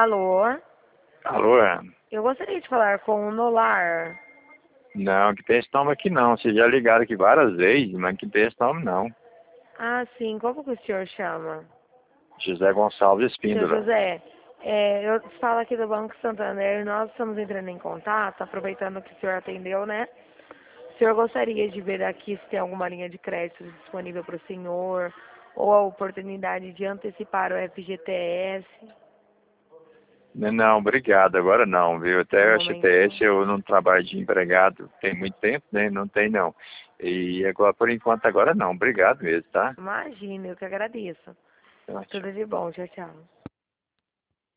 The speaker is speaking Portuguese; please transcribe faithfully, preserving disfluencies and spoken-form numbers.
Alô? Alô? é? Eu gostaria de falar com o Nolar. Não, que tem esse nome aqui não. Vocês já ligaram aqui várias vezes, mas que tem esse nome não. Ah, sim. Como que o senhor chama? José Gonçalves Seu Espíndola. José, é, eu falo aqui do Banco Santander. Nós estamos entrando em contato, aproveitando que o senhor atendeu, né? O senhor gostaria de ver aqui se tem alguma linha de crédito disponível para o senhor, ou a oportunidade de antecipar o F G T S? Não, não, obrigado. Agora não, viu? Um Até o momento. F T S eu não trabalho de empregado tem muito tempo, né? Não tem não. E agora, por enquanto, agora não. Obrigado mesmo, tá? Imagina, eu que agradeço. Tá, tchau. Tudo de bom. Tchau, tchau.